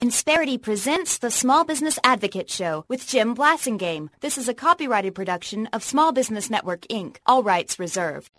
Insperity presents the Small Business Advocate Show with Jim Blasingame. This is a copyrighted production of Small Business Network, Inc., all rights reserved.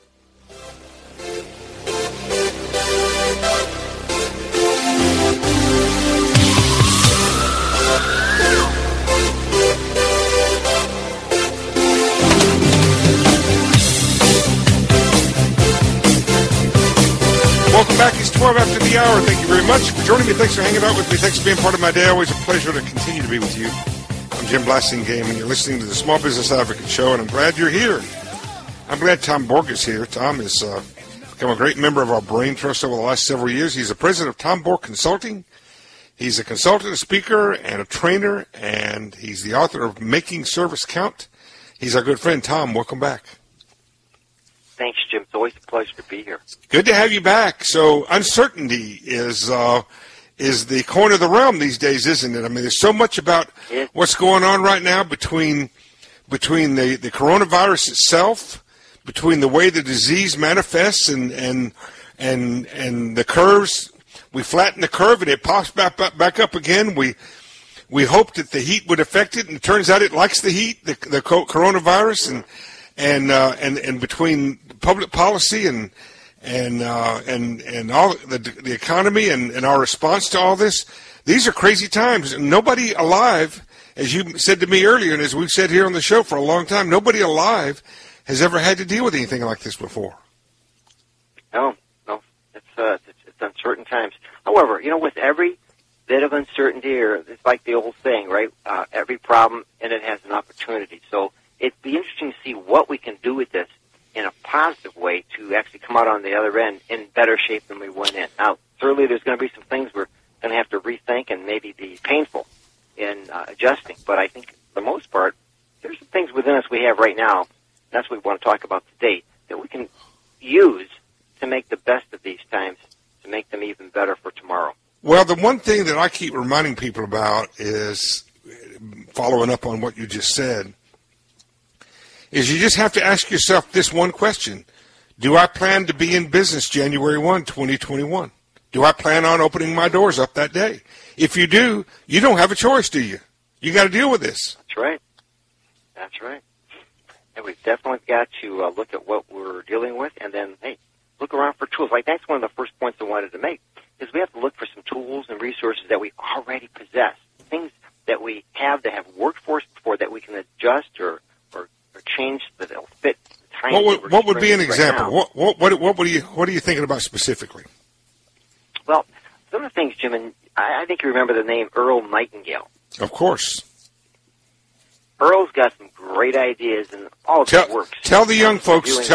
Welcome back. It's 12 after the hour. Thank you very much for joining me. Thanks for hanging out with me. Thanks for being part of my day. Always a pleasure to continue to be with you. I'm Jim Blasingame, and you're listening to the Small Business Advocate Show, and I'm glad you're here. I'm glad Tom Borg is here. Tom has become a great member of our Brain Trust over the last several years. He's the president of Tom Borg Consulting. He's a consultant, a speaker, and a trainer, and he's the author of Making Service Count. He's our good friend. Tom, welcome back. Thanks, Jim. It's always a pleasure to be here. Good to have you back. So uncertainty is the coin of the realm these days, isn't it? I mean, there's so much about what's going on right now between the coronavirus itself, between the way the disease manifests and the curves. We flatten the curve and it pops back up again. We hoped that the heat would affect it, and it turns out it likes the heat, the coronavirus, and between public policy and all the economy and our response to all this, these are crazy times. Nobody alive, as you said to me earlier, and as we've said here on the show for a long time, nobody alive has ever had to deal with anything like this before. No, it's uncertain times. However, with every bit of uncertainty, or it's like the old saying, right? Every problem in it has an opportunity. So it'd be interesting to see what we can do with this in a positive way to actually come out on the other end in better shape than we went in. Now, certainly there's going to be some things we're going to have to rethink and maybe be painful in adjusting. But I think for the most part, there's some things within us we have right now, and that's what we want to talk about today, that we can use to make the best of these times, to make them even better for tomorrow. Well, the one thing that I keep reminding people about is, following up on what you just said, is you just have to ask yourself this one question. Do I plan to be in business January 1, 2021? Do I plan on opening my doors up that day? If you do, you don't have a choice, do you? You got to deal with this. That's right. That's right. And we've definitely got to look at what we're dealing with, and then, hey, look around for tools. Like, that's one of the first points I wanted to make, is we have to look for some tools and resources that we already possess, things that we have that have worked for us before that we can adjust or change that it'll fit the time. What would be an example? What are you thinking about specifically? Well, some of the things, Jim, and I think you remember the name Earl Nightingale. Of course. Earl's got some great ideas, and all of it works. Tell the young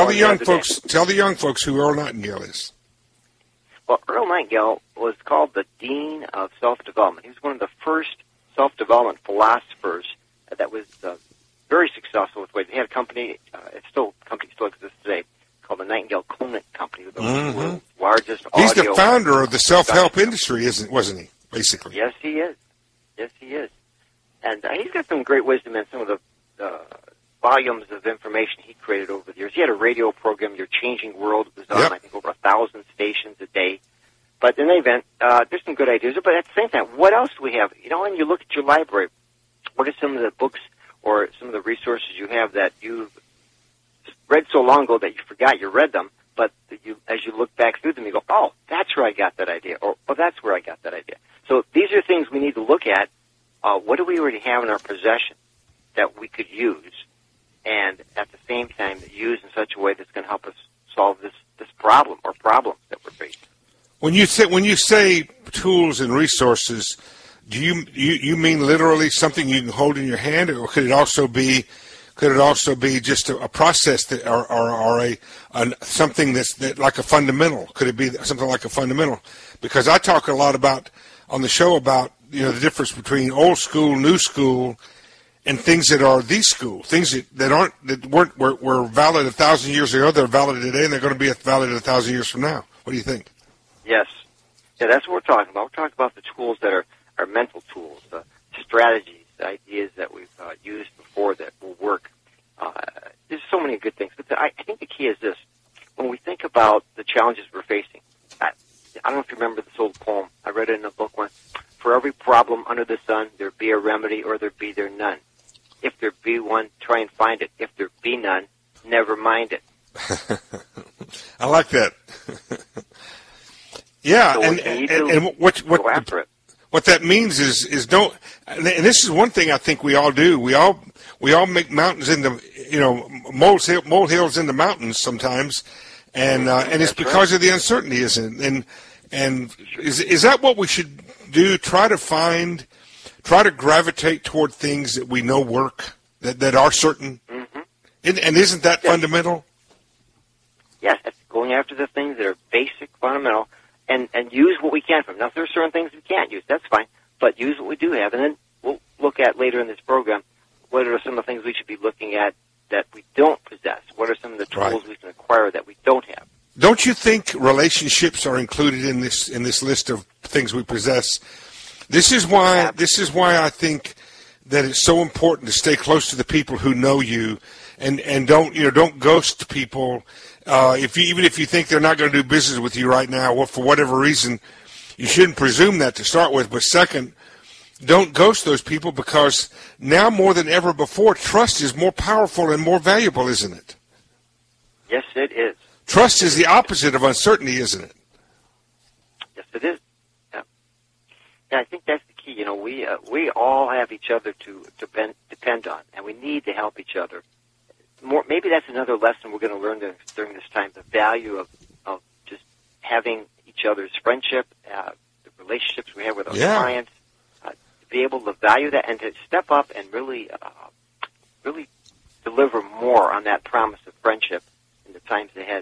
folks who Earl Nightingale is. Well, Earl Nightingale was called the Dean of Self-Development. He was one of the first self-development philosophers that was very successful with ways. He had a company, company still exists today, called the Nightingale Conant Company, the world's largest audio. He's the founder of the self-help industry, wasn't he, basically? Yes, he is. Yes, he is. And he's got some great wisdom in some of the volumes of information he created over the years. He had a radio program, Your Changing World. It was on, I think, over 1,000 stations a day. But in any event, there's some good ideas. But at the same time, what else do we have? When you look at your library, what are some of the books or some of the resources you have that you've read so long ago that you forgot you read them, but as you look back through them, you go, oh, that's where I got that idea, or oh, that's where I got that idea. So these are things we need to look at. What do we already have in our possession that we could use, and at the same time use in such a way that's going to help us solve this problem or problems that we're facing? When you say tools and resources, do you mean literally something you can hold in your hand, or could it also be just a process that or something that's like a fundamental? Could it be something like a fundamental? Because I talk a lot on the show about the difference between old school, new school, and things that are the school, things that were valid 1,000 years ago. They're valid today, and they're going to be valid 1,000 years from now. What do you think? Yes, that's what we're talking about. We're talking about the tools that are mental tools, the strategies, the ideas that we've used before that will work. There's so many good things. But I think the key is this. When we think about the challenges we're facing, I don't know if you remember this old poem. I read it in a book once. For every every problem under the sun, there be a remedy or there be there none. If there be one, try and find it. If there be none, never mind it. I like that. Yeah, so and go after it. What that means is don't. And this is one thing I think we all do. We all make mountains into molehills into mountains sometimes, and it's because of the uncertainty, isn't it? And is that what we should do? Try to gravitate toward things that we know work, that are certain. Mm-hmm. And isn't that fundamental? Yes, that's going after the things that are basic, fundamental, and use what we can from them. Now, if there are certain things we can't use, that's fine, but use what we do have. And then we'll look at later in this program, what are some of the things we should be looking at that we don't possess? What are some of the tools we can acquire that we don't have? Don't you think relationships are included in this list of things we possess? This is why I think that it's so important to stay close to the people who know you, and don't ghost people. Even if you think they're not going to do business with you right now, well, for whatever reason, you shouldn't presume that to start with. But second, don't ghost those people, because now more than ever before, trust is more powerful and more valuable, isn't it? Yes, it is. Trust is the opposite of uncertainty, isn't it? Yes, it is. Yeah. I think that's the key. We all have each other to depend on, and we need to help each other. Maybe that's another lesson we're going to learn during this time, the value of just having each other's friendship, the relationships we have with our clients, to be able to value that and to step up and really deliver more on that promise of friendship in the times ahead.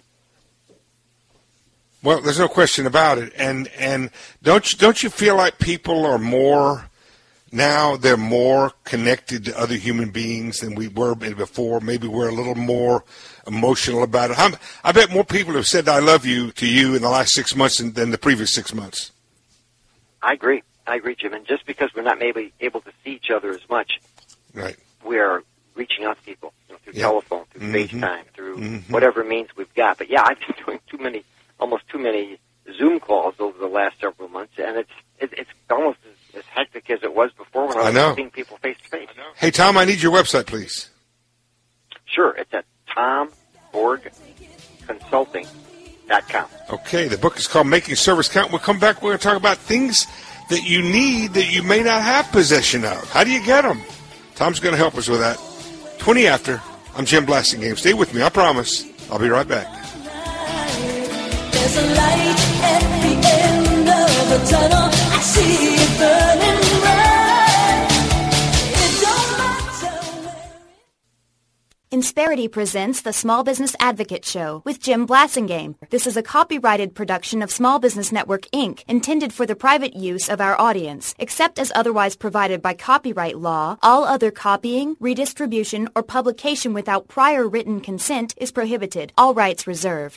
Well, there's no question about it. And don't you feel like people are more now, they're more connected to other human beings than we were before? Maybe we're a little more emotional about it. I bet more people have said I love you to you in the last 6 months than the previous 6 months. I agree, Jim. And just because we're not maybe able to see each other as much, right, we're reaching out to people through telephone, through FaceTime, through whatever means we've got. But I've been doing almost too many Zoom calls over the last several months, and it's almost as hectic as it was before when I was seeing people face to face. Hey, Tom, I need your website, please. Sure, it's at tomborgconsulting.com. Okay, the book is called Making Service Count. We'll come back. We're going to talk about things that you need that you may not have possession of. How do you get them? Tom's going to help us with that. 20 after. I'm Jim Blasingame. Stay with me. I promise. I'll be right back. There's a light at the end of the tunnel. I see it burning bright. It don't matter where. Insperity presents the Small Business Advocate Show with Jim Blasingame. This is a copyrighted production of Small Business Network, Inc., intended for the private use of our audience. Except as otherwise provided by copyright law, all other copying, redistribution, or publication without prior written consent is prohibited. All rights reserved.